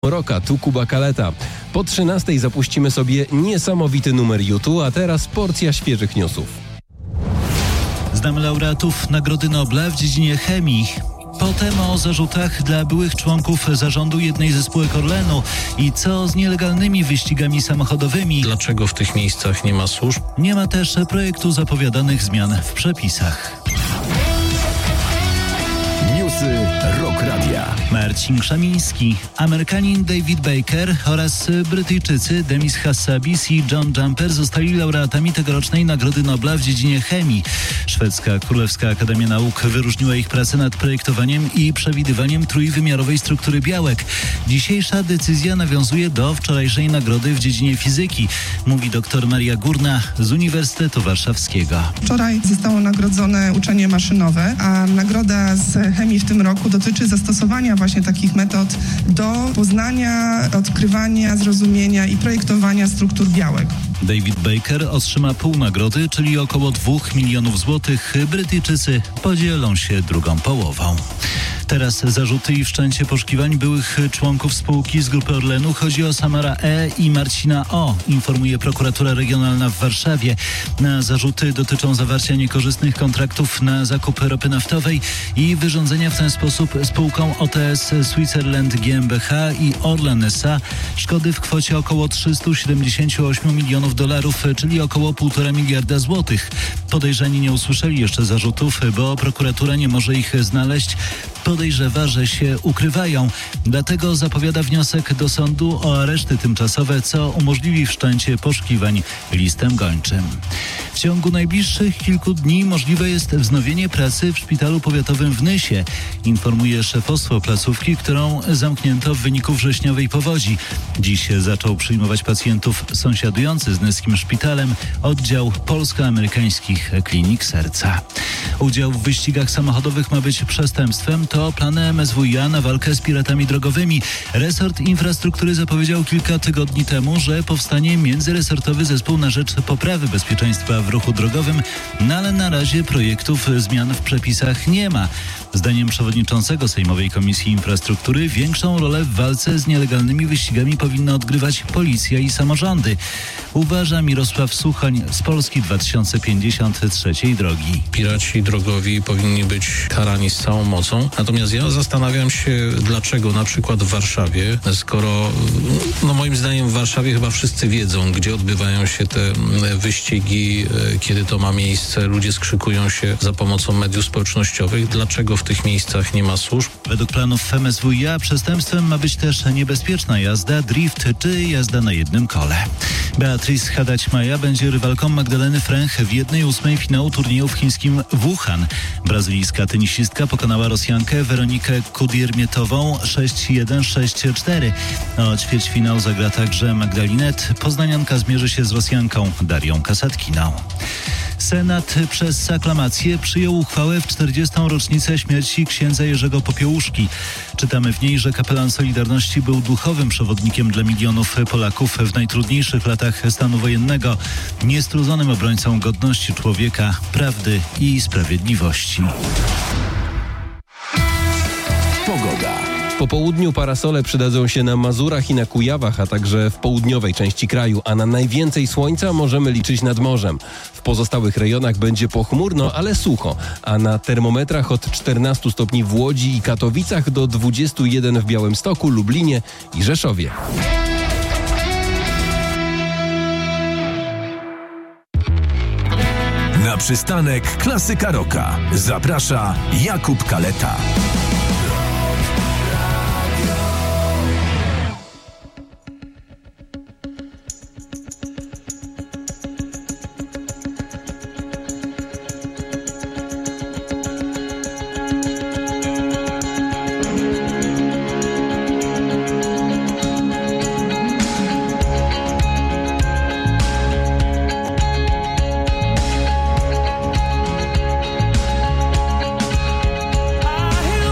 Rocka, tu Kuba Kaleta. Po 13 zapuścimy sobie niesamowity numer YouTube, a teraz porcja świeżych newsów. Znamy laureatów Nagrody Nobla w dziedzinie chemii. Potem o zarzutach dla byłych członków zarządu jednej ze spółek Orlenu i co z nielegalnymi wyścigami samochodowymi. Dlaczego w tych miejscach nie ma służb? Nie ma też projektu zapowiadanych zmian w przepisach. Newsy Rock Radia. Marcin Krzamiński, Amerykanin David Baker oraz Brytyjczycy Demis Hassabis i John Jumper zostali laureatami tegorocznej Nagrody Nobla w dziedzinie chemii. Szwedzka Królewska Akademia Nauk wyróżniła ich pracę nad projektowaniem i przewidywaniem trójwymiarowej struktury białek. Dzisiejsza decyzja nawiązuje do wczorajszej nagrody w dziedzinie fizyki, mówi dr Maria Górna z Uniwersytetu Warszawskiego. Wczoraj zostało nagrodzone uczenie maszynowe, a nagroda z chemii w tym roku dotyczy zastosowania właśnie takich metod do poznania, odkrywania, zrozumienia i projektowania struktur białek. David Baker otrzyma pół nagrody, czyli około 2 milionów złotych. Brytyjczycy podzielą się drugą połową. Teraz zarzuty i wszczęcie poszukiwań byłych członków spółki z grupy Orlenu. Chodzi o Samara E. i Marcina O., informuje prokuratura regionalna w Warszawie. Zarzuty dotyczą zawarcia niekorzystnych kontraktów na zakup ropy naftowej i wyrządzenia w ten sposób spółką OTS Switzerland GmbH i Orlen S.A. szkody w kwocie około 378 milionów dolarów, czyli około 1,5 miliarda złotych. Podejrzani nie usłyszeli jeszcze zarzutów, bo prokuratura nie może ich znaleźć. Podejrzewa, że się ukrywają. Dlatego zapowiada wniosek do sądu o areszty tymczasowe, co umożliwi wszczęcie poszukiwań listem gończym. W ciągu najbliższych kilku dni możliwe jest wznowienie pracy w szpitalu powiatowym w Nysie, informuje szefostwo placówki, którą zamknięto w wyniku wrześniowej powodzi. Dziś zaczął przyjmować pacjentów sąsiadujący z nyskim szpitalem oddział polsko-amerykańskich klinik serca. Udział w wyścigach samochodowych ma być przestępstwem. To plan MSWiA na walkę z piratami drogowymi. Resort Infrastruktury zapowiedział kilka tygodni temu, że powstanie międzyresortowy zespół na rzecz poprawy bezpieczeństwa w ruchu drogowym, ale na razie projektów zmian w przepisach nie ma. Zdaniem przewodniczącego Sejmowej Komisji Infrastruktury większą rolę w walce z nielegalnymi wyścigami powinny odgrywać policja i samorządy. Uważa Mirosław Suchoń z Polski 2053 drogi. Piraci drogowi powinni być karani z całą mocą. Natomiast ja zastanawiam się, dlaczego na przykład w Warszawie, skoro moim zdaniem w Warszawie chyba wszyscy wiedzą, gdzie odbywają się te wyścigi, kiedy to ma miejsce, ludzie skrzykują się za pomocą mediów społecznościowych. Dlaczego w tych miejscach nie ma służb? Według planów MSWiA przestępstwem ma być też niebezpieczna jazda, drift czy jazda na jednym kole. Beatrice Haddad-Maja będzie rywalką Magdaleny Fręch w 1/8 finału turnieju w chińskim Wuhan. Brazylijska tenisistka pokonała Rosjankę Weronikę Kudirmietową 6-1, 6-4. O ćwierćfinał zagra także Magdalinet. Poznanianka zmierzy się z Rosjanką Darią Kasatkiną. Senat przez aklamację przyjął uchwałę w 40. rocznicę śmierci księdza Jerzego Popiełuszki. Czytamy w niej, że kapelan Solidarności był duchowym przewodnikiem dla milionów Polaków w najtrudniejszych latach stanu wojennego, niestrudzonym obrońcą godności człowieka, prawdy i sprawiedliwości. Pogoda. Po południu parasole przydadzą się na Mazurach i na Kujawach, a także w południowej części kraju, a na najwięcej słońca możemy liczyć nad morzem. W pozostałych rejonach będzie pochmurno, ale sucho, a na termometrach od 14 stopni w Łodzi i Katowicach do 21 w Białymstoku, Lublinie i Rzeszowie. Na przystanek Klasyka Rocka zaprasza Jakub Kaleta. I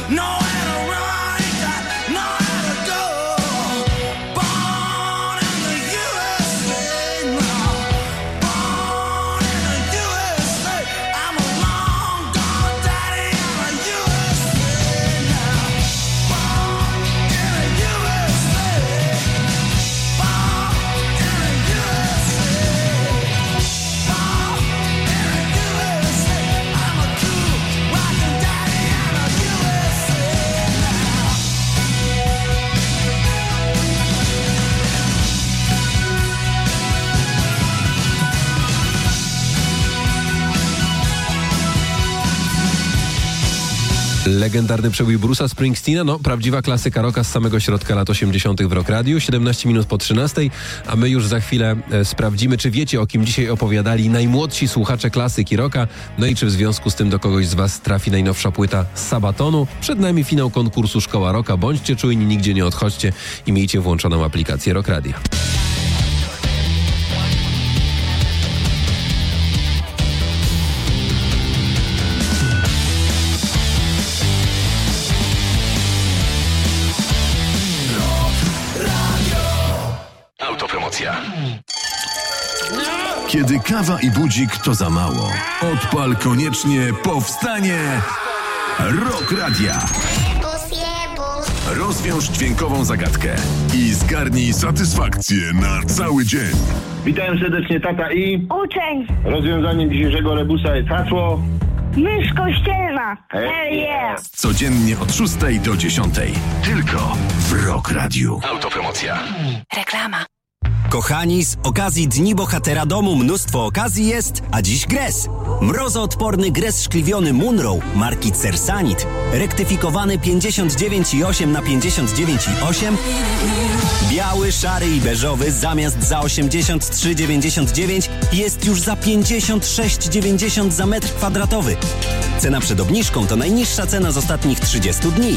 Legendarny przebój Bruce'a Springsteena, no prawdziwa klasyka rocka z samego środka lat 80. w Rock Radio, 17 minut po 13, a my już za chwilę sprawdzimy, czy wiecie, o kim dzisiaj opowiadali najmłodsi słuchacze klasyki rocka, no i czy w związku z tym do kogoś z was trafi najnowsza płyta z Sabatonu. Przed nami finał konkursu Szkoła Rocka, bądźcie czujni, nigdzie nie odchodźcie i miejcie włączoną aplikację Rock Radio. Autopromocja. Kiedy kawa i budzik to za mało, odpal koniecznie Powstanie Rock Radia. Rozwiąż dźwiękową zagadkę i zgarnij satysfakcję na cały dzień. Witam serdecznie, tata i... Uczeń. Rozwiązaniem dzisiejszego rebusa jest hasło... Mysz kościelna. Hell yeah. Codziennie od 6 do 10. Tylko w Rock Radiu. Autopromocja. Reklama. Kochani, z okazji Dni Bohatera Domu mnóstwo okazji jest, a dziś Gres. Mrozoodporny Gres szkliwiony Munro marki Cersanit, rektyfikowany 59,8 na 59,8, biały, szary i beżowy zamiast za 83,99 jest już za 56,90 za metr kwadratowy. Cena przed obniżką to najniższa cena z ostatnich 30 dni.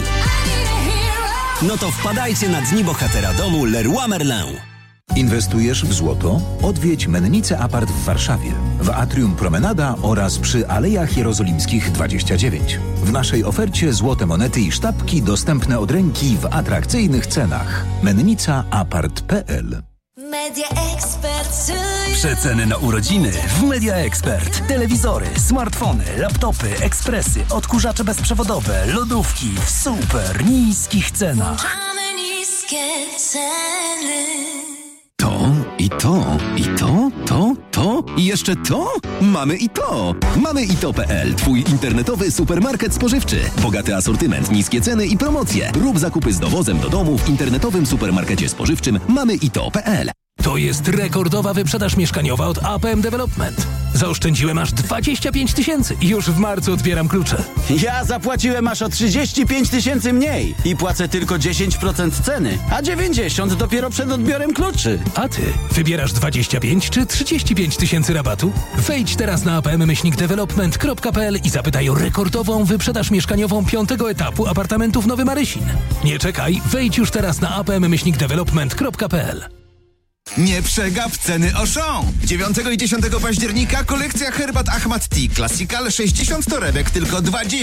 No to wpadajcie na Dni Bohatera Domu Leroy Merlin. Inwestujesz w złoto? Odwiedź Mennice Apart w Warszawie, w Atrium Promenada oraz przy Alejach Jerozolimskich 29. W naszej ofercie złote monety i sztabki dostępne od ręki w atrakcyjnych cenach. mennicaapart.pl. Media Expert. Przeceny na urodziny w Media Expert. Telewizory, smartfony, laptopy, ekspresy, odkurzacze bezprzewodowe, lodówki w super niskich cenach. Włączamy niskie ceny. To i to, i to i jeszcze to? Mamy i to! Mamy i to.pl, twój internetowy supermarket spożywczy. Bogaty asortyment, niskie ceny i promocje. Rób zakupy z dowozem do domu w internetowym supermarkecie spożywczym Mamy i to.pl. To jest rekordowa wyprzedaż mieszkaniowa od APM Development. Zaoszczędziłem aż 25 000 i już w marcu odbieram klucze. Ja zapłaciłem aż o 35 000 mniej i płacę tylko 10% ceny, a 90 dopiero przed odbiorem kluczy. A ty wybierasz 25 czy 35 000 rabatu? Wejdź teraz na apm-development.pl i zapytaj o rekordową wyprzedaż mieszkaniową 5. etapu apartamentów Nowy Marysin. Nie czekaj, wejdź już teraz na apm-development.pl. Nie przegap ceny Auchan. 9 i 10 października kolekcja herbat Ahmad Tea Classical 60 torebek, tylko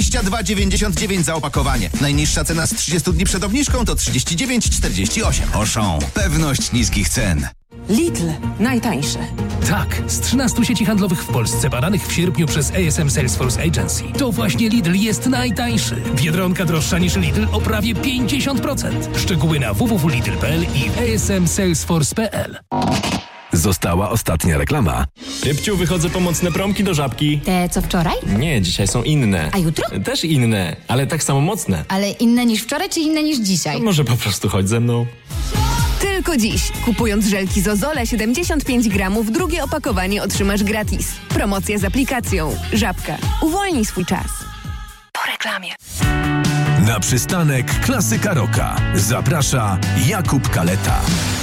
22,99 za opakowanie. Najniższa cena z 30 dni przed obniżką to 39,48. Auchan. Pewność niskich cen. Lidl. Najtańsze. Tak, z 13 sieci handlowych w Polsce badanych w sierpniu przez ASM Salesforce Agency. To właśnie Lidl jest najtańszy. Biedronka droższa niż Lidl o prawie 50%. Szczegóły na www.lidl.pl i asmsalesforce.pl. Została ostatnia reklama. Rybciu, wychodzę po mocne promki do Żabki. Te co wczoraj? Nie, dzisiaj są inne. A jutro? Też inne, ale tak samo mocne. Ale inne niż wczoraj, czy inne niż dzisiaj? No może po prostu chodź ze mną. Tylko dziś, kupując żelki Zozole 75 gramów, drugie opakowanie otrzymasz gratis. Promocja z aplikacją. Żabka. Uwolnij swój czas. Po reklamie. Na przystanek Klasyka Rocka zaprasza Jakub Kaleta.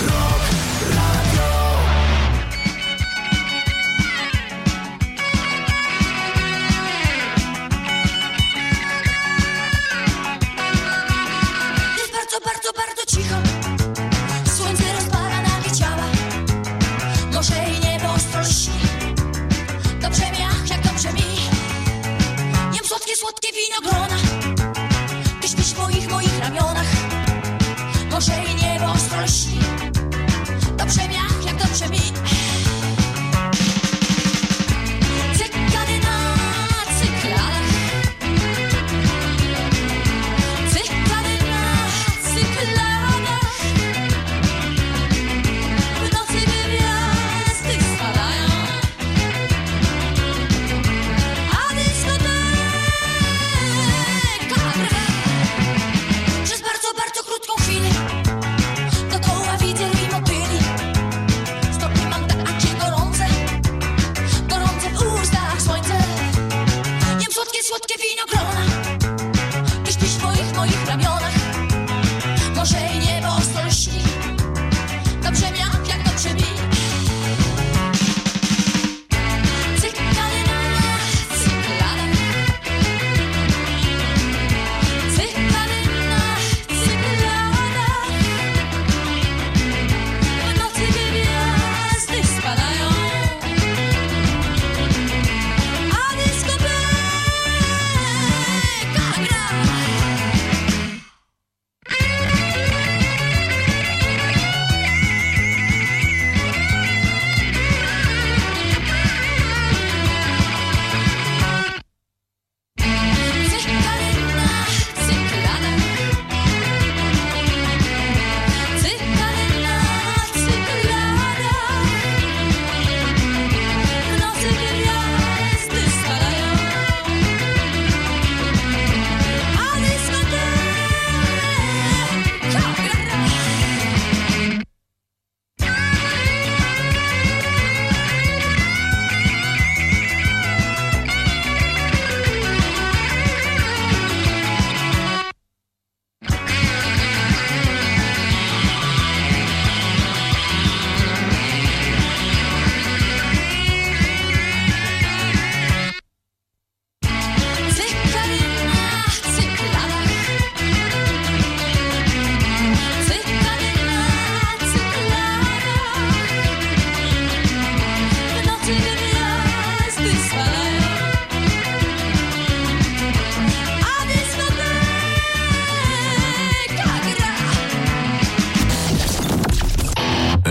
Jest bardzo, bardzo, bardzo cicho. Słońce rozpala nagie ciała. Morze i niebo ostro lśni. Dobrze mi, ach, jak dobrze mi. Jem słodkie, słodkie winogrona. Gdyś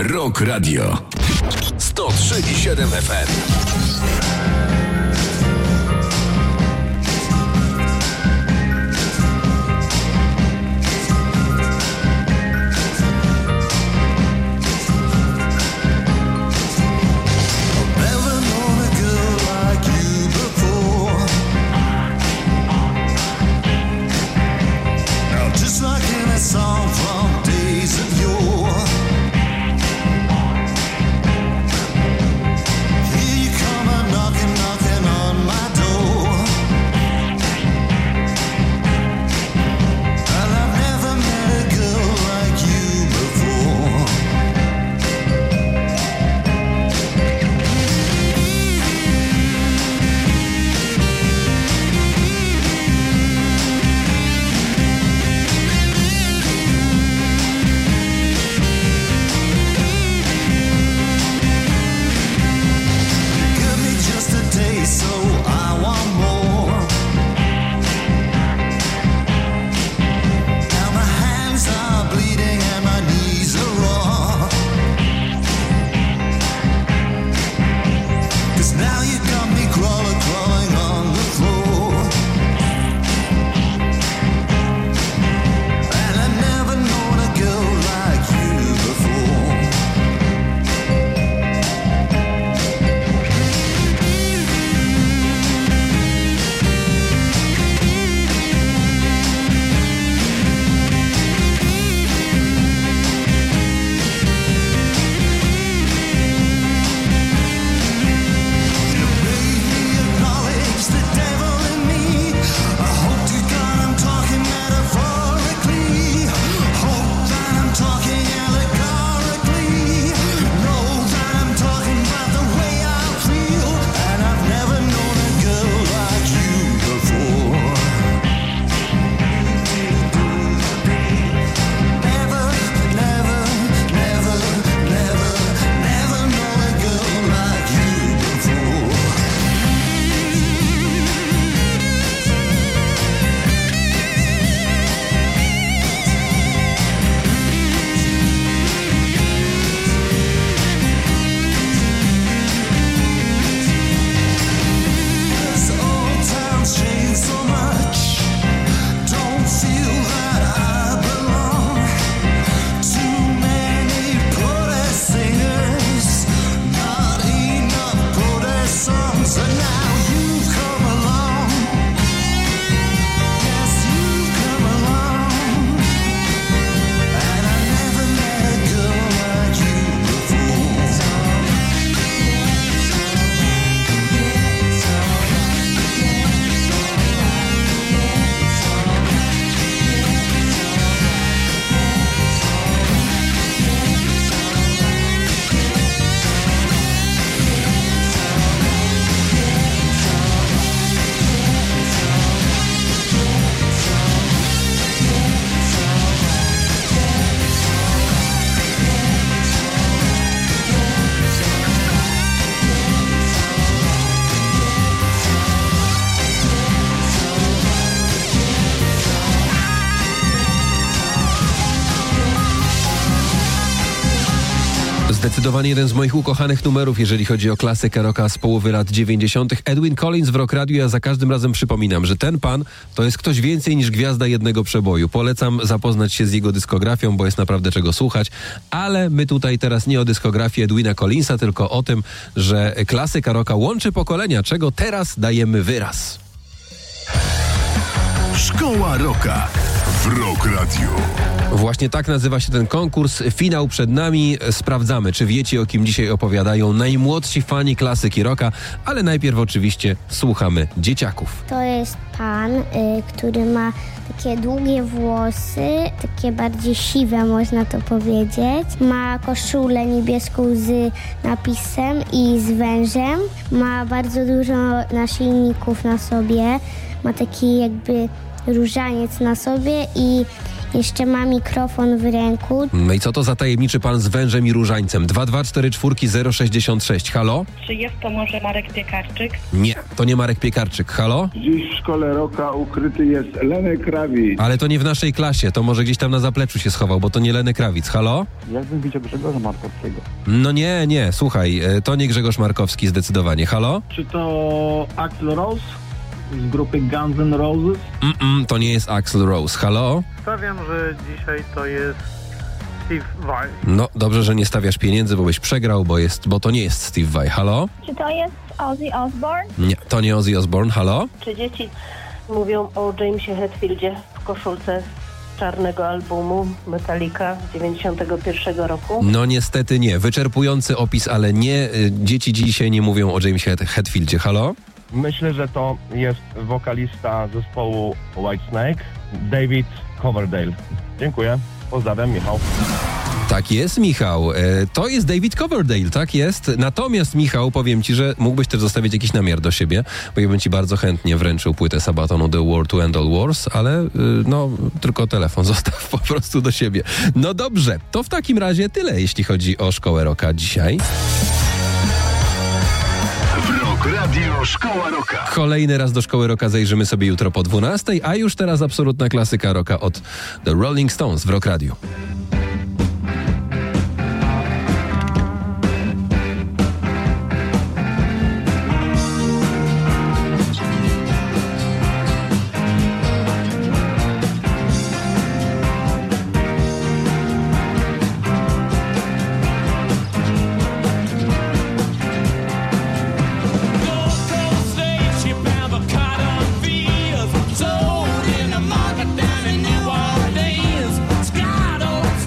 Rock Radio 103,7 FM. Zdecydowanie jeden z moich ukochanych numerów, jeżeli chodzi o klasykę rocka z połowy lat 90. Edwin Collins w Rock Radio. Ja za każdym razem przypominam, że ten pan to jest ktoś więcej niż gwiazda jednego przeboju. Polecam zapoznać się z jego dyskografią, bo jest naprawdę czego słuchać. Ale my tutaj teraz nie o dyskografii Edwina Collinsa, tylko o tym, że klasyka rocka łączy pokolenia, czego teraz dajemy wyraz. Szkoła Rocka w Rock Radio. Właśnie tak nazywa się ten konkurs. Finał przed nami. Sprawdzamy, czy wiecie, o kim dzisiaj opowiadają najmłodsi fani klasyki rocka, ale najpierw oczywiście słuchamy dzieciaków. To jest pan, który ma takie długie włosy, takie bardziej siwe, można to powiedzieć. Ma koszulę niebieską z napisem i z wężem. Ma bardzo dużo naszyjników na sobie. Ma taki jakby różaniec na sobie i jeszcze ma mikrofon w ręku. No i co to za tajemniczy pan z wężem i różańcem? 2244066. Halo? Czy jest to może Marek Piekarczyk? Nie, to nie Marek Piekarczyk. Halo? Dziś w szkole Rocka ukryty jest Lenek Krawic. Ale to nie w naszej klasie, to może gdzieś tam na zapleczu się schował, bo to nie Leny Krawic. Halo? Jakbym widział Grzegorza Markowskiego. No nie, słuchaj, to nie Grzegorz Markowski zdecydowanie. Halo? Czy to Axl Rose z grupy Guns N' Roses? To nie jest Axl Rose. Halo? Stawiam, że dzisiaj to jest Steve Vai. No, dobrze, że nie stawiasz pieniędzy, bo byś przegrał, bo to nie jest Steve Vai. Halo? Czy to jest Ozzy Osbourne? Nie, to nie Ozzy Osbourne. Halo? Czy dzieci mówią o Jamesie Hetfieldzie w koszulce czarnego albumu Metallica z 91 roku? No niestety nie. Wyczerpujący opis, ale nie. Dzieci dzisiaj nie mówią o Jamesie Hetfieldzie. Halo? Myślę, że to jest wokalista zespołu Whitesnake, David Coverdale. Dziękuję. Pozdrawiam, Michał. Tak jest, Michał. To jest David Coverdale, tak jest. Natomiast, Michał, powiem ci, że mógłbyś też zostawić jakiś namiar do siebie, bo ja bym ci bardzo chętnie wręczył płytę Sabatonu The War to End All Wars, ale tylko telefon zostaw po prostu do siebie. No dobrze, to w takim razie tyle, jeśli chodzi o Szkołę Rocka dzisiaj. Radio Szkoła Rocka. Kolejny raz do Szkoły Rocka zajrzymy sobie jutro po 12, a już teraz absolutna klasyka rocka od The Rolling Stones w Rock Radio. Sold in the market down in New Orleans. Scott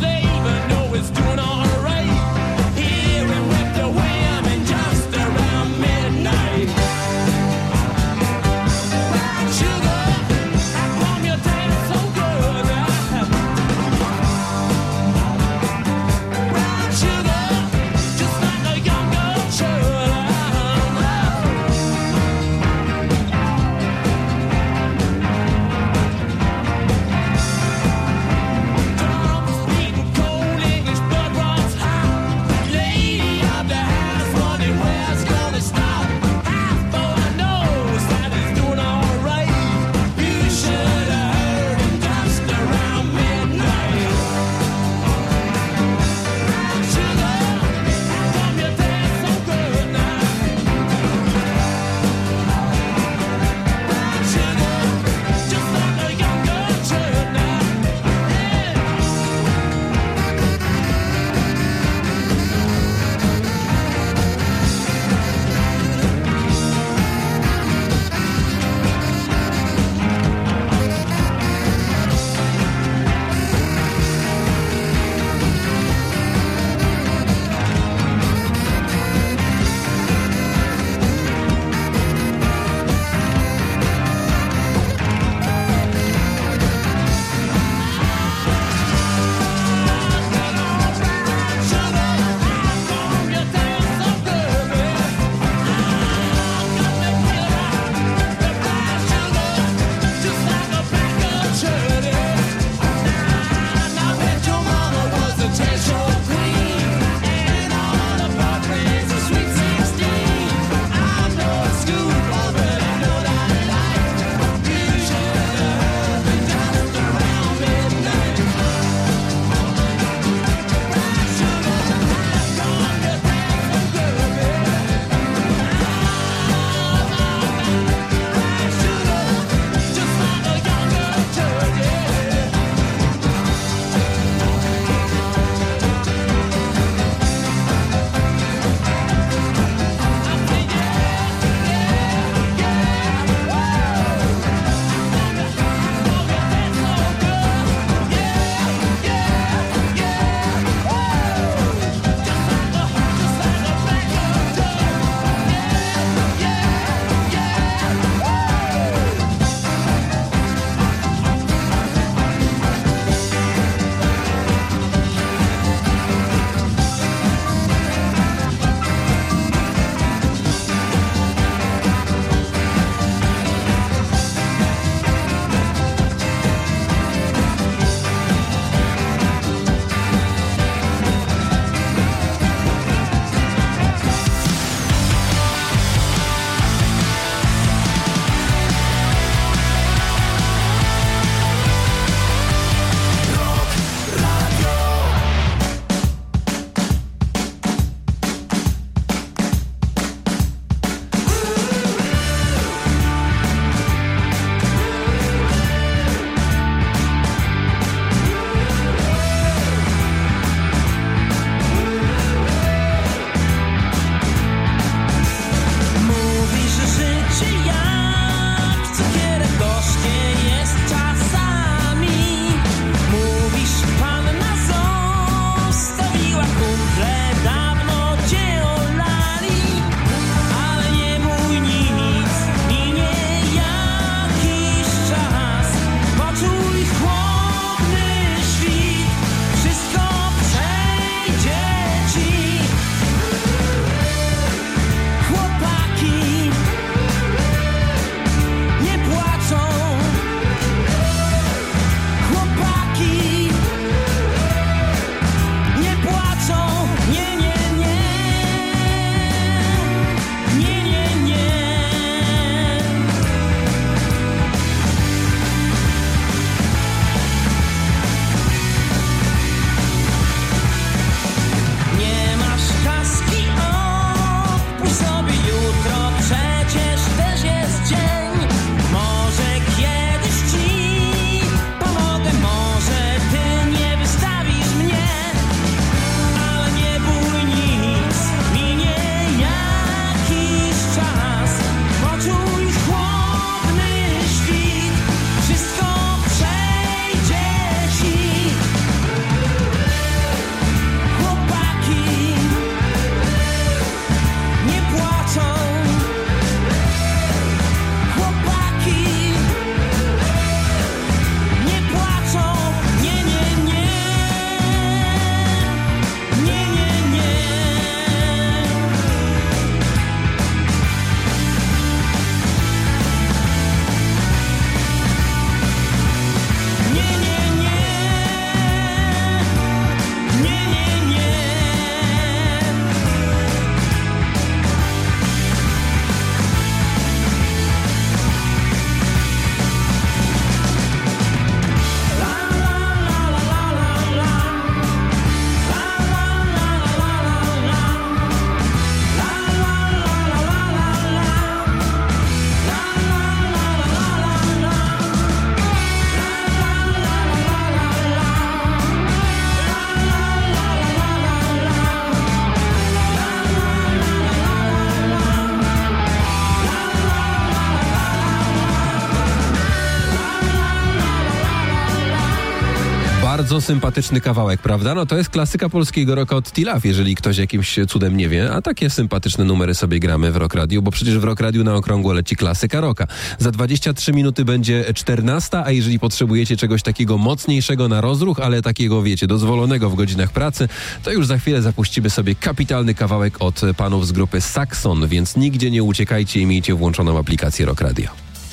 Bardzo sympatyczny kawałek, prawda? No to jest klasyka polskiego rocka od T-Love, jeżeli ktoś jakimś cudem nie wie, a takie sympatyczne numery sobie gramy w Rock Radio, bo przecież w Rock Radio na okrągło leci klasyka rocka. Za 23 minuty będzie 14, a jeżeli potrzebujecie czegoś takiego mocniejszego na rozruch, ale takiego, wiecie, dozwolonego w godzinach pracy, to już za chwilę zapuścimy sobie kapitalny kawałek od panów z grupy Saxon, więc nigdzie nie uciekajcie i miejcie włączoną aplikację Rock Radio.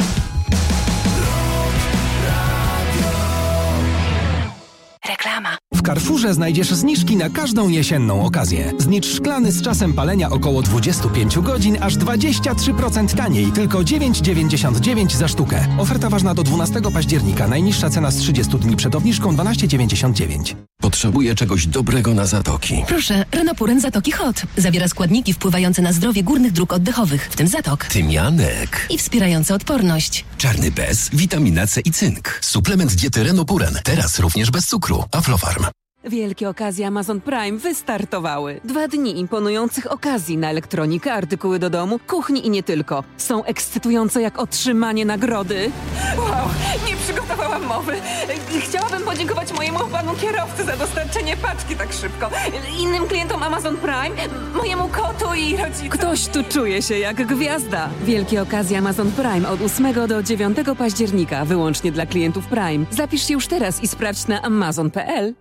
Reklama. W Carrefourze znajdziesz zniżki na każdą jesienną okazję. Znicz szklany z czasem palenia około 25 godzin, aż 23% taniej, tylko 9,99 za sztukę. Oferta ważna do 12 października. Najniższa cena z 30 dni przed obniżką 12,99. Potrzebuję czegoś dobrego na zatoki. Proszę, Renopuren Zatoki Hot. Zawiera składniki wpływające na zdrowie górnych dróg oddechowych, w tym zatok. Tymianek. I wspierające odporność. Czarny bez, witamina C i cynk. Suplement diety Renopuren. Teraz również bez cukru. Aflofarm. Wielkie okazje Amazon Prime wystartowały. 2 dni imponujących okazji na elektronikę, artykuły do domu, kuchni i nie tylko. Są ekscytujące jak otrzymanie nagrody. Wow, nie przygotowałam mowy. Chciałabym podziękować mojemu panu kierowcy za dostarczenie paczki tak szybko. Innym klientom Amazon Prime, mojemu kotu i rodzicom. Ktoś tu czuje się jak gwiazda. Wielkie okazje Amazon Prime od 8 do 9 października. Wyłącznie dla klientów Prime. Zapisz się już teraz i sprawdź na amazon.pl.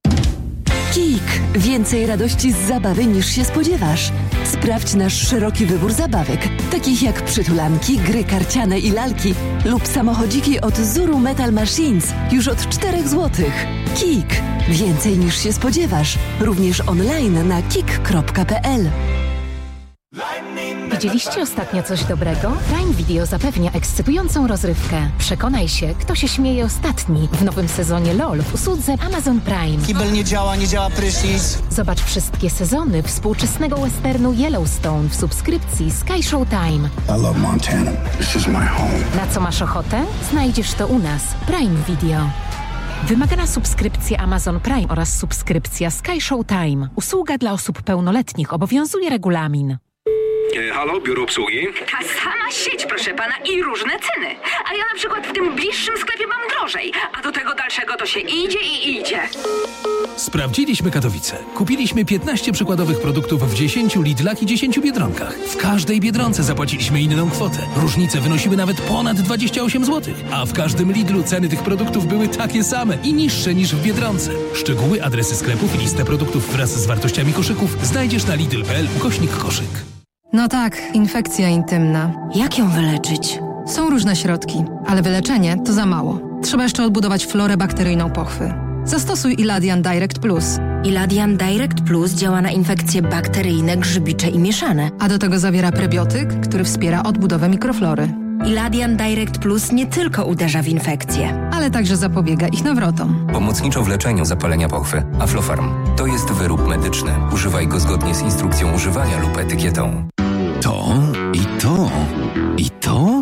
KiK. Więcej radości z zabawy niż się spodziewasz. Sprawdź nasz szeroki wybór zabawek, takich jak przytulanki, gry karciane i lalki lub samochodziki od Zuru Metal Machines już od 4 zł. KiK. Więcej niż się spodziewasz. Również online na kik.pl. Widzieliście ostatnio coś dobrego? Prime Video zapewnia ekscytującą rozrywkę. Przekonaj się, kto się śmieje ostatni w nowym sezonie LOL w usłudze Amazon Prime. Kibel nie działa prysznic. Zobacz wszystkie sezony współczesnego westernu Yellowstone w subskrypcji Sky Showtime. I love Montana. This is my home. Na co masz ochotę? Znajdziesz to u nas. Prime Video. Wymagana subskrypcja Amazon Prime oraz subskrypcja Sky Showtime. Usługa dla osób pełnoletnich. Obowiązuje regulamin. Halo, biuro obsługi? Ta sama sieć, proszę pana, i różne ceny. A ja na przykład w tym bliższym sklepie mam drożej, a do tego dalszego to się idzie i idzie. Sprawdziliśmy Katowice. Kupiliśmy 15 przykładowych produktów w 10 Lidlach i 10 Biedronkach. W każdej Biedronce zapłaciliśmy inną kwotę. Różnice wynosiły nawet ponad 28 zł. A w każdym Lidlu ceny tych produktów były takie same i niższe niż w Biedronce. Szczegóły, adresy sklepów i listę produktów wraz z wartościami koszyków znajdziesz na lidl.pl/koszyk. No tak, infekcja intymna. Jak ją wyleczyć? Są różne środki, ale wyleczenie to za mało. Trzeba jeszcze odbudować florę bakteryjną pochwy. Zastosuj Iladian Direct Plus. Iladian Direct Plus działa na infekcje bakteryjne, grzybicze i mieszane. A do tego zawiera prebiotyk, który wspiera odbudowę mikroflory. Iladian Direct Plus nie tylko uderza w infekcje, ale także zapobiega ich nawrotom. Pomocniczo w leczeniu zapalenia pochwy. Aflofarm. To jest wyrób medyczny. Używaj go zgodnie z instrukcją używania lub etykietą. To i to. I to,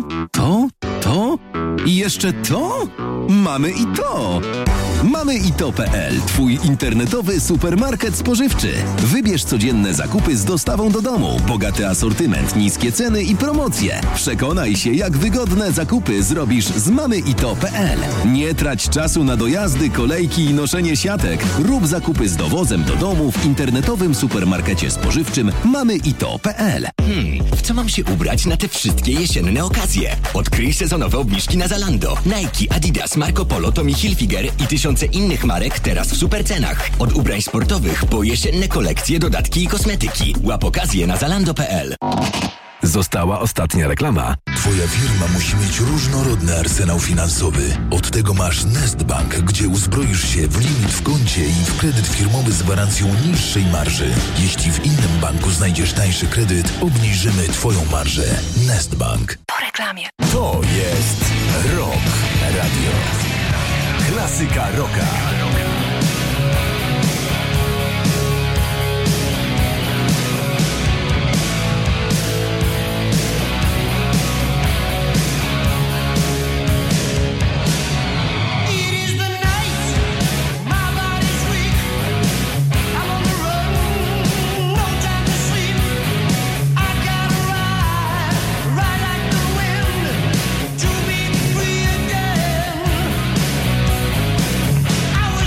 to i jeszcze to. Mamy i to. Mamy i to.pl. Twój internetowy supermarket spożywczy. Wybierz codzienne zakupy z dostawą do domu. Bogaty asortyment, niskie ceny i promocje. Przekonaj się, jak wygodne zakupy zrobisz z Mamy i to.pl. Nie trać czasu na dojazdy, kolejki i noszenie siatek. Rób zakupy z dowozem do domu w internetowym supermarkecie spożywczym Mamy i to.pl. W co mam się ubrać na te wszystkie jesienne okazje? Odkryj sezonowe obniżki na Zalando. Nike, Adidas, Marco Polo, Tommy Hilfiger i tysiące innych marek teraz w supercenach. Od ubrań sportowych po jesienne kolekcje, dodatki i kosmetyki. Łap okazję na zalando.pl. Została ostatnia reklama. Twoja firma musi mieć różnorodny arsenał finansowy. Od tego masz Nestbank, gdzie uzbroisz się w limit w koncie i w kredyt firmowy z gwarancją niższej marży. Jeśli w innym banku znajdziesz tańszy kredyt, obniżymy Twoją marżę. Nestbank. Po reklamie. To jest Rock Radio. Klasyka rocka. I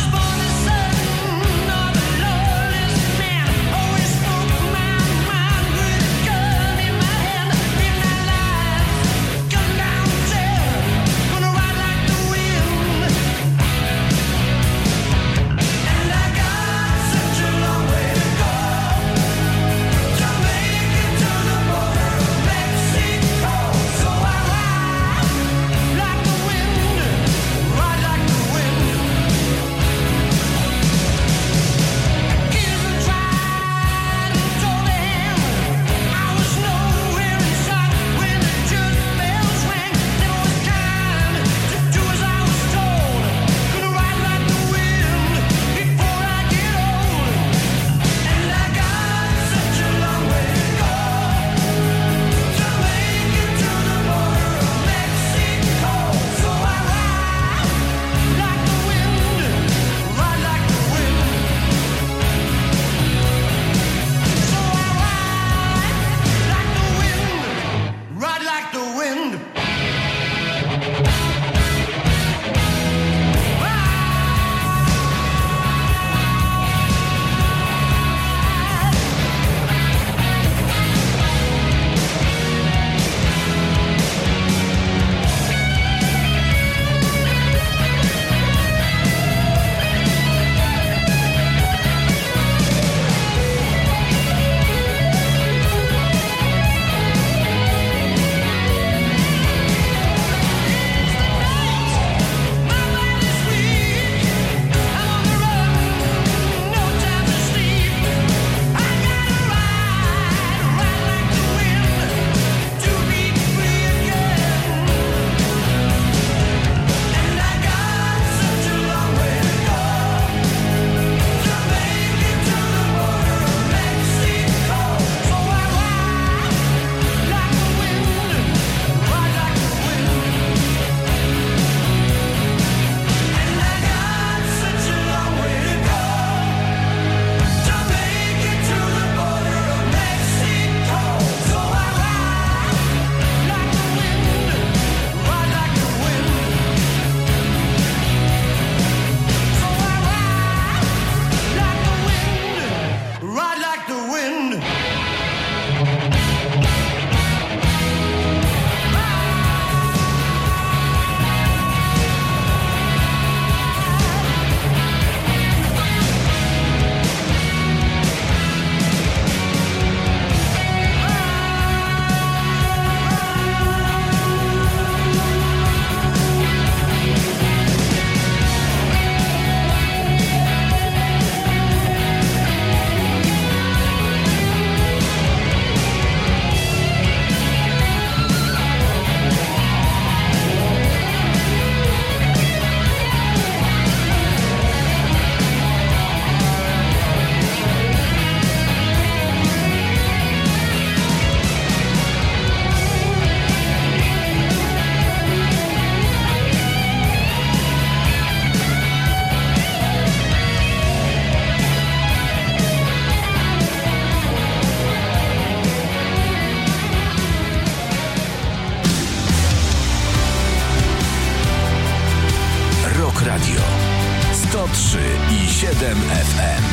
i 7 FM.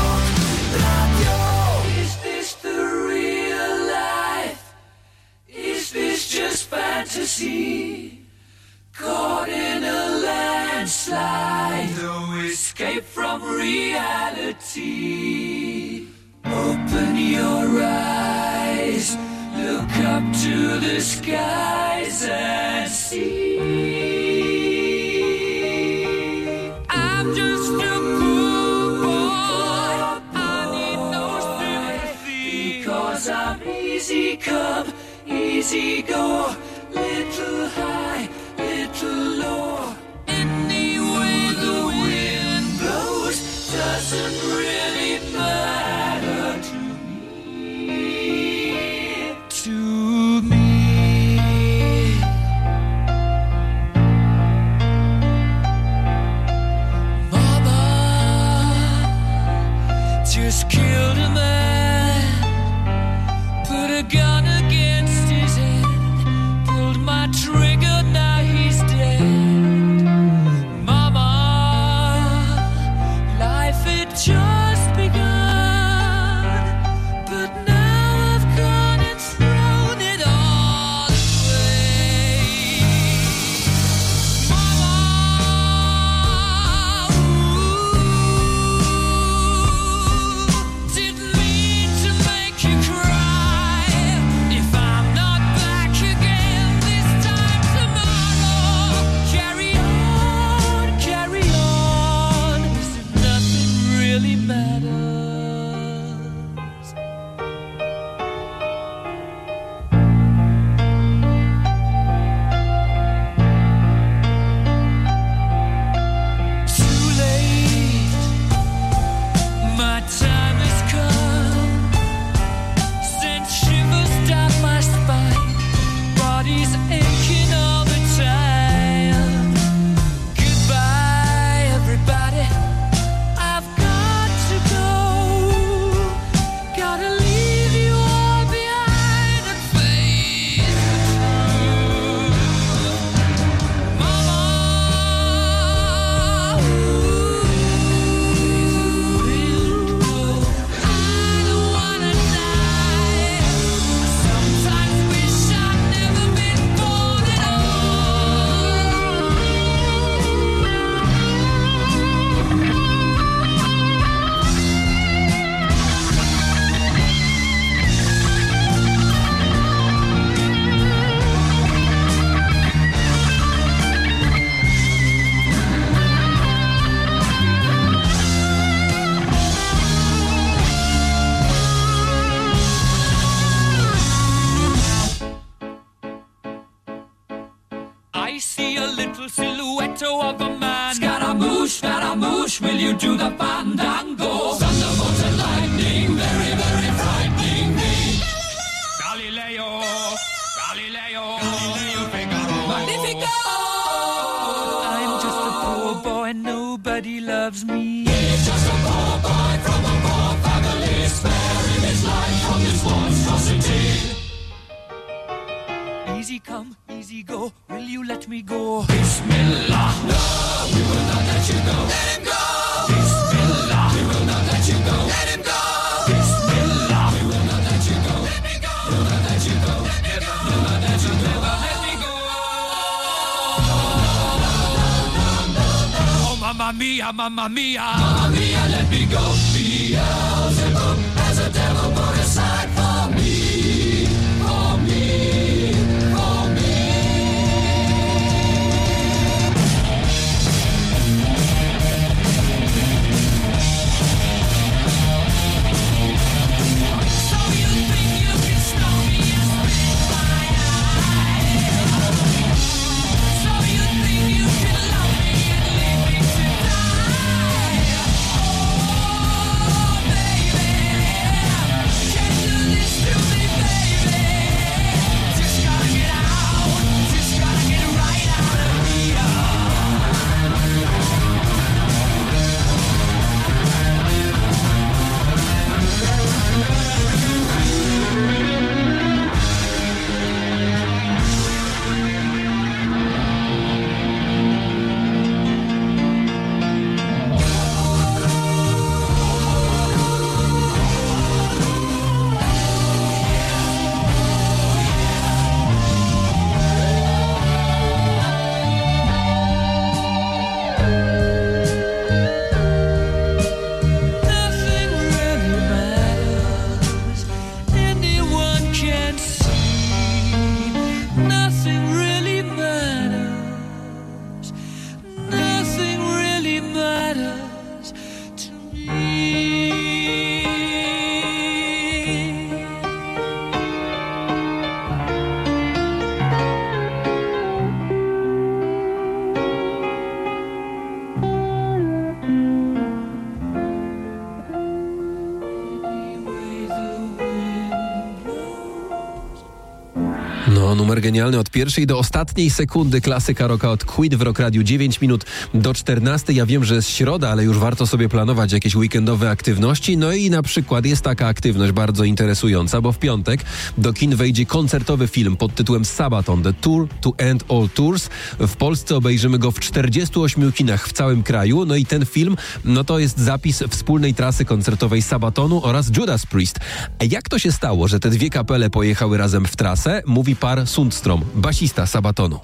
Is this the real life? Is this just fantasy? Caught in a landslide, no escape from reality. Open your eyes, look up to the skies and see. I'm just a poor boy, I need no sympathy, because I'm easy come, easy go, little high, little low. Any way the wind blows doesn't really matter to me. To me. Mama just killed a man, put a gun against his head, pulled my trigger, now he's dead. Mama, life had just begun, but now I've gone and thrown it all away. Mama, didn't mean to make you cry. If I'm not back again this time tomorrow, carry on, as if nothing really matters. Too late, my time has come. Sent shivers down my spine, body's aching all the time. Goodbye, everybody, I've got to go. Gotta leave you all behind and face the truth. Mama, I don't wanna die. Sometimes wish I'd never been born at I see a little silhouette of a man. Scaramouche, will you do the fandango? Thunderbolts and lightning, very, very frightening me. Galileo, Figaro. Magnifico! I'm just a poor boy, nobody loves me. He's just a poor boy from a poor family, sparing his life from this monstrosity. Easy come, easy go, will you let me go? Bismillah, no, we will not let you go. Let him go! Bismillah, we will not let you go. Let him go! Bismillah, we will not let you go. Let me go! We'll not let you go. Let me go! We'll not let you go. Never let me go. Oh, mamma mia, mamma mia. Mamma mia, let me go. Beelzebub has a devil put aside for me. For me. For me. So you think you can stop me and spit my eye? So you think you can love me and leave me to die? Oh, baby, can't do this to me. numer genialny od pierwszej do ostatniej sekundy, klasyka rocka od Queen w Rock Radiu, 9 minut do 14. Ja wiem, że jest środa, ale już warto sobie planować jakieś weekendowe aktywności. No i na przykład jest taka aktywność bardzo interesująca, bo w piątek do kin wejdzie koncertowy film pod tytułem Sabaton, The Tour to End All Tours. W Polsce obejrzymy go w 48 kinach w całym kraju. No i ten film, no to jest zapis wspólnej trasy koncertowej Sabatonu oraz Judas Priest. A jak to się stało, że te dwie kapele pojechały razem w trasę? Mówi Par Sundstrom, basista Sabatonu.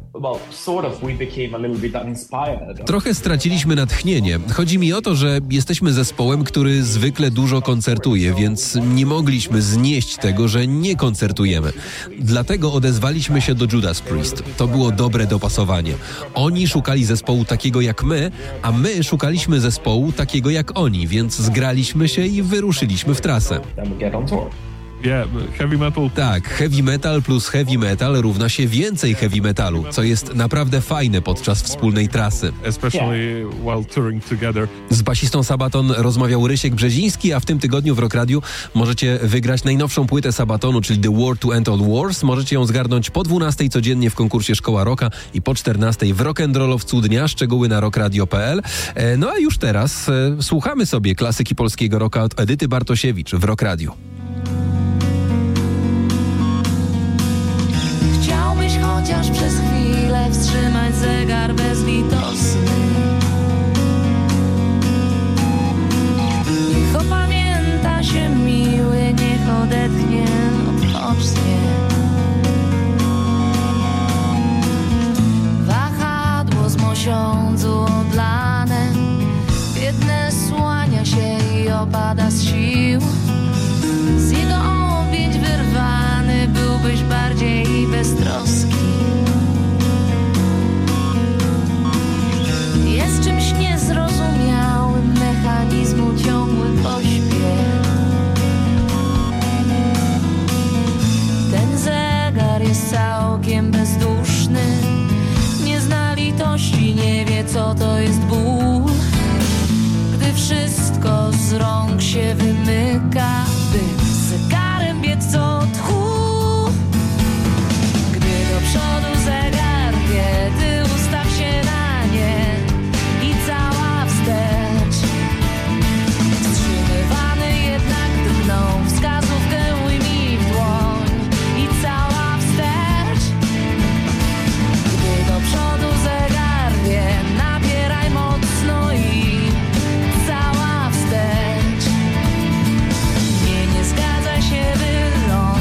Trochę straciliśmy natchnienie. Chodzi mi o to, że jesteśmy zespołem, który zwykle dużo koncertuje, więc nie mogliśmy znieść tego, że nie koncertujemy. Dlatego odezwaliśmy się do Judas Priest. To było dobre dopasowanie. Oni szukali zespołu takiego jak my, a my szukaliśmy zespołu takiego jak oni, więc zgraliśmy się i wyruszyliśmy w trasę. Heavy metal. Tak, heavy metal plus heavy metal równa się więcej heavy metalu, co jest naprawdę fajne podczas wspólnej trasy. Especially while touring together. Z basistą Sabaton rozmawiał Rysiek Brzeziński, a w tym tygodniu w Rock Radiu możecie wygrać najnowszą płytę Sabatonu, czyli The War to End All Wars. Możecie ją zgarnąć po 12 codziennie w konkursie Szkoła Rocka i po 14 w rock'n'rollowcu dnia. Szczegóły na rockradio.pl. No a już teraz słuchamy sobie klasyki polskiego rocka od Edyty Bartosiewicz w Rock Radiu. Chociaż przez chwilę wstrzymać zegar bezlitosny. Niech opamięta się miły, niech odetchnie, odpocznie. Wahadło z mosiądzu odlane, biedne słania się i opada z sił. Z jego objęć wyrwany byłbyś bardziej beztroski. Jest czymś niezrozumiałym mechanizmu ciągły pośpiech. Ten zegar jest całkiem bezduszny, nie zna litości, nie wie co to jest ból. Gdy wszystko z rąk się wymyka, by zegarem biec co tchu. Do przodu zegar wie, ty ustaw się na nie i cała wstecz. Wstrzymywany jednak drgną, wskazówkę ujmij w dłoń i cała wstecz. Gdy do przodu zegar wie, nabieraj mocno i cała wstecz. Nie zgadzaj się wylądować.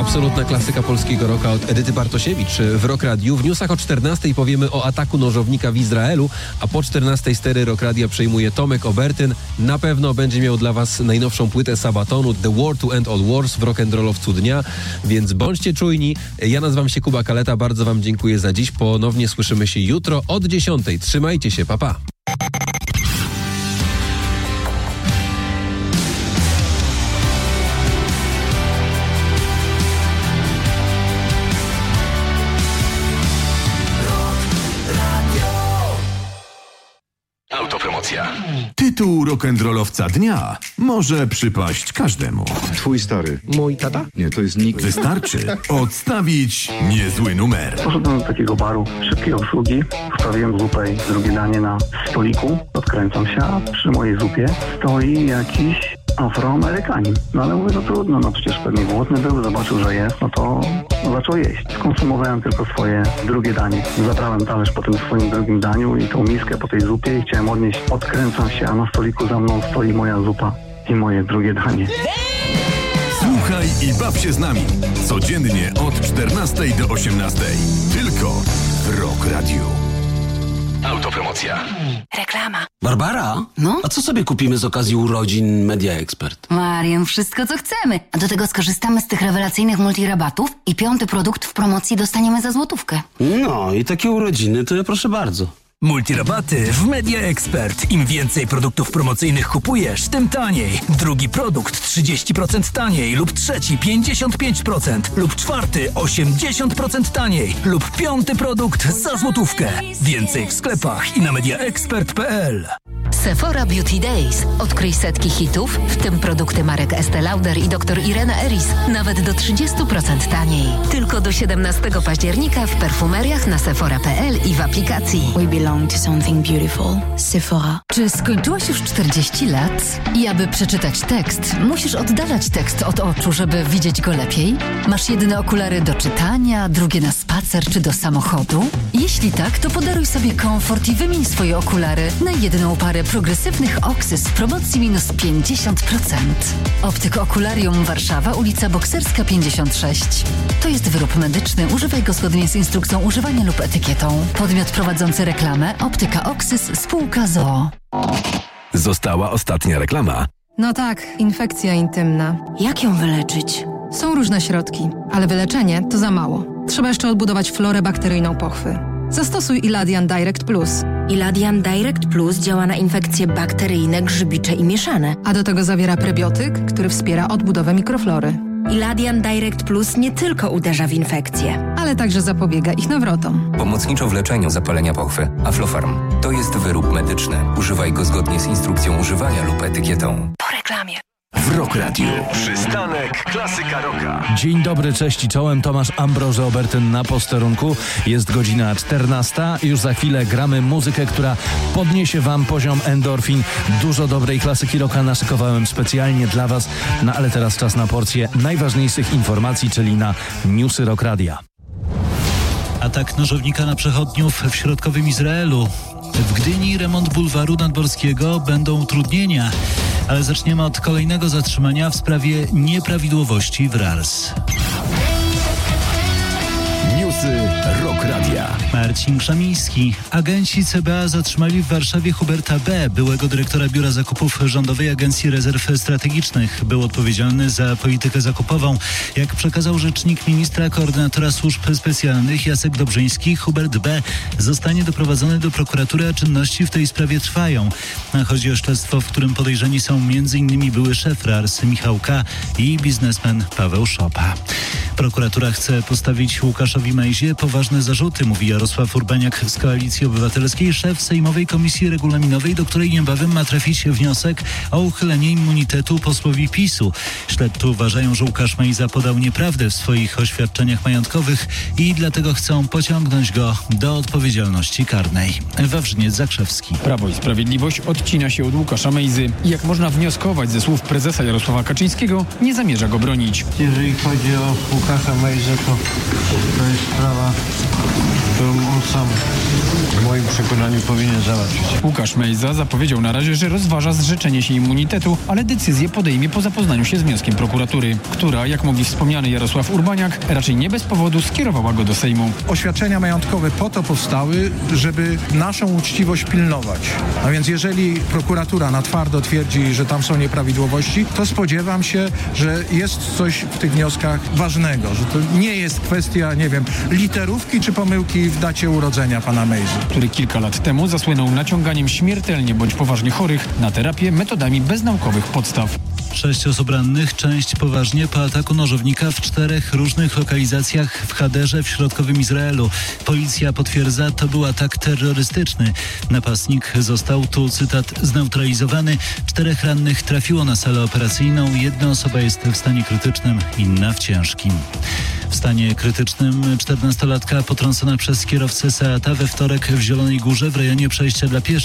Absolutna klasyka polskiego rocka od Edyty Bartosiewicz w Rock Radiu. W newsach o 14:00 powiemy o ataku nożownika w Izraelu, a po 14:00 stery Rock Radia przejmuje Tomek Obertyn. Na pewno będzie miał dla Was najnowszą płytę Sabatonu, The War to End All Wars w rock'n'rollowcu dnia, więc bądźcie czujni. Ja nazywam się Kuba Kaleta, bardzo Wam dziękuję za dziś. Ponownie słyszymy się jutro od 10:00. Trzymajcie się, pa pa. Autopromocja. Tytuł rock'n'rollowca dnia może przypaść każdemu. Twój stary. Mój tata? Nie, to jest nikt. Wystarczy odstawić niezły numer. Poszedłem do takiego baru szybkiej obsługi, wstawiłem zupę i drugie danie na stoliku, odkręcam się, a przy mojej zupie stoi jakiś Afroamerykanin. No ale mówię, no trudno, no przecież pewnie głodny był, zobaczył, że jest, no to zaczął jeść. Skonsumowałem tylko swoje drugie danie. Zabrałem talerz po tym swoim drugim daniu i tą miskę po tej zupie i chciałem odnieść. Odkręcam się, a na stoliku za mną stoi moja zupa i moje drugie danie. Słuchaj i baw się z nami. Codziennie od 14:00 do 18:00. Tylko w Rock Radio. Autopromocja. Reklama. Barbara? No? A co sobie kupimy z okazji urodzin Media Expert? Marian, wszystko co chcemy. A do tego skorzystamy z tych rewelacyjnych multirabatów i 5. produkt w promocji dostaniemy za złotówkę. No i takie urodziny to ja proszę bardzo. Multirabaty w Media Expert. Im więcej produktów promocyjnych kupujesz, tym taniej. Drugi produkt 30% taniej lub trzeci 55% lub czwarty 80% taniej lub 5. produkt za złotówkę. Więcej w sklepach i na mediaexpert.pl. Sephora Beauty Days. Odkryj setki hitów, w tym produkty marek Estée Lauder i dr Irena Eris, nawet do 30% taniej. Tylko do 17 października w perfumeriach na sephora.pl i w aplikacji. We belong to something beautiful. Sephora. Czy skończyłaś już 40 lat? I aby przeczytać tekst, musisz oddalać tekst od oczu, żeby widzieć go lepiej? Masz jedne okulary do czytania, drugie na spacer czy do samochodu? Jeśli tak, to podaruj sobie komfort i wymień swoje okulary na jedną parę progresywnych Oxys w promocji minus 50%. Optyk Okularium Warszawa, ulica Bokserska 56. To jest wyrób medyczny. Używaj go zgodnie z instrukcją używania lub etykietą. Podmiot prowadzący reklamę Optyka Oxys spółka ZOO. Została ostatnia reklama. No tak, infekcja intymna. Jak ją wyleczyć? Są różne środki, ale wyleczenie to za mało. Trzeba jeszcze odbudować florę bakteryjną pochwy. Zastosuj Iladian Direct Plus. Iladian Direct Plus działa na infekcje bakteryjne, grzybicze i mieszane. A do tego zawiera prebiotyk, który wspiera odbudowę mikroflory. Iladian Direct Plus nie tylko uderza w infekcje, ale także zapobiega ich nawrotom. Pomocniczo w leczeniu zapalenia pochwy. Aflofarm. To jest wyrób medyczny. Używaj go zgodnie z instrukcją używania lub etykietą. Po reklamie. W Rock Radio. Przystanek Klasyka Rocka. Dzień dobry, cześć i czołem. Tomasz Ambroży Obertyn na posterunku. Jest godzina 14. Już za chwilę gramy muzykę, która podniesie Wam poziom endorfin. Dużo dobrej klasyki rocka naszykowałem specjalnie dla Was. No ale teraz czas na porcję najważniejszych informacji, czyli na newsy Rock Radia. Atak nożownika na przechodniów w środkowym Izraelu. W Gdyni remont bulwaru nadmorskiego, będą utrudnienia. Ale zaczniemy od kolejnego zatrzymania w sprawie nieprawidłowości w RARS. Newsy Rock Radia. Marcin Krzamiński. Agenci CBA zatrzymali w Warszawie Huberta B., byłego dyrektora Biura Zakupów Rządowej Agencji Rezerw Strategicznych. Był odpowiedzialny za politykę zakupową. Jak przekazał rzecznik ministra koordynatora służb specjalnych Jacek Dobrzyński, Hubert B. zostanie doprowadzony do prokuratury, a czynności w tej sprawie trwają. Chodzi o śledztwo, w którym podejrzani są m.in. były szef RARS Michał K. i biznesmen Paweł Szopa. Prokuratura chce postawić Łukaszowi Mejzie poważne zarzuty, mówi Jarosław Urbaniak z Koalicji Obywatelskiej, szef Sejmowej Komisji Regulaminowej, do której niebawem ma trafić wniosek o uchylenie immunitetu posłowi PiS-u. Śledczy uważają, że Łukasz Mejza podał nieprawdę w swoich oświadczeniach majątkowych i dlatego chcą pociągnąć go do odpowiedzialności karnej. Wawrzyniec Zakrzewski. Prawo i Sprawiedliwość odcina się od Łukasza Mejzy. Jak można wnioskować ze słów prezesa Jarosława Kaczyńskiego, nie zamierza go bronić. Jeżeli chodzi o Stacha Mejzy to jest sprawa, którą on sam w moim przekonaniu powinien załatwić. Łukasz Mejza zapowiedział na razie, że rozważa zrzeczenie się immunitetu, ale decyzję podejmie po zapoznaniu się z wnioskiem prokuratury, która, jak mówi wspomniany Jarosław Urbaniak, raczej nie bez powodu skierowała go do Sejmu. Oświadczenia majątkowe po to powstały, żeby naszą uczciwość pilnować. A więc jeżeli prokuratura na twardo twierdzi, że tam są nieprawidłowości, to spodziewam się, że jest coś w tych wnioskach ważnego, że to nie jest kwestia, nie wiem, literówki czy pomyłki w dacie urodzenia pana Mejzy, który kilka lat temu zasłynął naciąganiem śmiertelnie bądź poważnie chorych na terapię metodami bez naukowych podstaw. 6 osób rannych, część poważnie po ataku nożownika w 4 różnych lokalizacjach w Haderze w środkowym Izraelu. Policja potwierdza, to był atak terrorystyczny. Napastnik został, tu cytat, zneutralizowany. 4 rannych trafiło na salę operacyjną. 1 osoba jest w stanie krytycznym, inna w ciężkim. W stanie krytycznym 14-latka potrącona przez kierowcę Seata we wtorek w Zielonej Górze w rejonie przejścia dla pieszych.